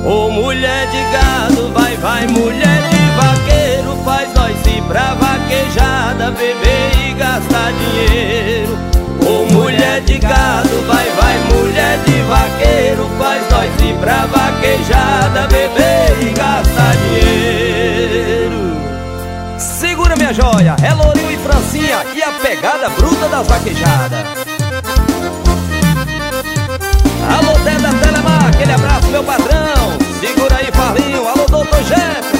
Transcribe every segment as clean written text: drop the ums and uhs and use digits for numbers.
Ô mulher de gado, vai, vai, mulher de vaqueiro, faz nós ir pra vaquejada, beber e gastar dinheiro. Ô mulher de gado, vai, vai, mulher de vaqueiro, faz nós ir pra vaquejada, beber e gastar dinheiro. Segura minha joia, é Lourinho e Francinha e a pegada bruta das vaquejadas. Alô, Deda Telemar, aquele abraço, meu patrão. Segura aí, Farlinho. Alô, doutor Jefferson.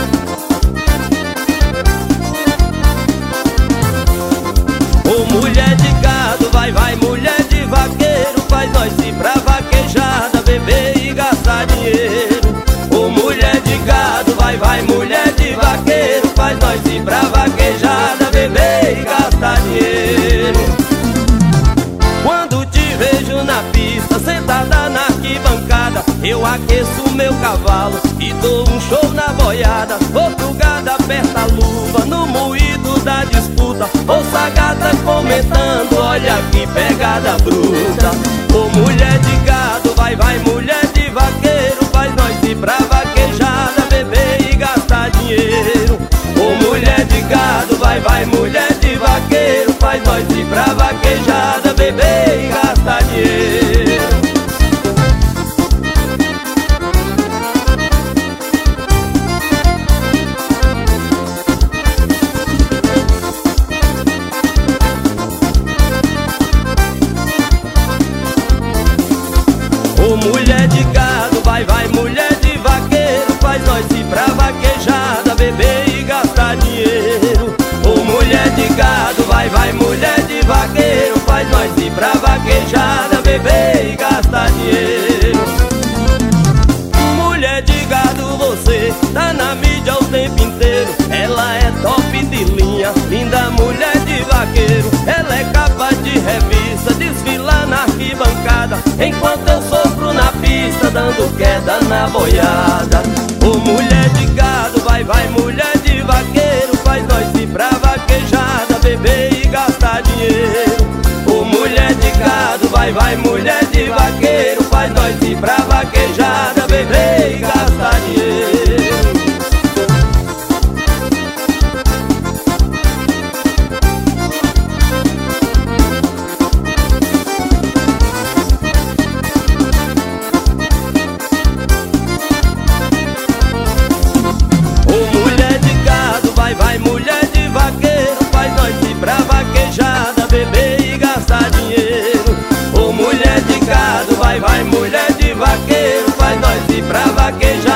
Ô mulher de gado, vai, vai, mulher de vaqueiro, faz nós ir pra vaquejada, beber e gastar dinheiro. Ô mulher de gado, vai, vai, mulher de vaqueiro, faz nós ir pra vaquejada, beber e gastar dinheiro. Quando te vejo na pista, sentada na arquibancada, eu aqueço meu cavalo e dou um show na boiada. Outro gado aperta a luva no moído da disputa. Ouça a gata comentando, olha que pegada bruta. Ô mulher de gado, vai, vai, mulher de vaqueiro, faz nós ir pra vaquejada, beber e gastar dinheiro. Ô mulher de gado, vai, vai, mulher de vaqueiro, faz nós ir pra vaquejada, beber e gastar dinheiro. Ô mulher de gado, vai, vai, mulher de vaqueiro, faz nós ir pra vaquejada, beber e gastar dinheiro. Ô mulher de gado, vai, vai, mulher de vaqueiro, faz nós ir pra vaquejada, beber e gastar dinheiro. Mulher de gado, você tá na mídia o tempo inteiro. Ela é top de linha, linda mulher de vaqueiro. Ela é capa de revista, desfila na arquibancada, enquanto eu sofro na pista, dando queda na boiada. Ô mulher de gado, vai, vai, mulher de vaqueiro, faz nós ir pra vaquejada, beber e gastar dinheiro. Ô mulher de gado, vai, vai, mulher de vaqueiro, faz nós ir pra vaquejada, beber e gastar dinheiro. Ô mulher de gado, vai, vai, mulher de vaqueiro, faz nós ir pra vaquejada, beber e gastar dinheiro. Ô mulher de gado, vai, vai, mulher de vaqueiro, faz nós ir pra vaquejada,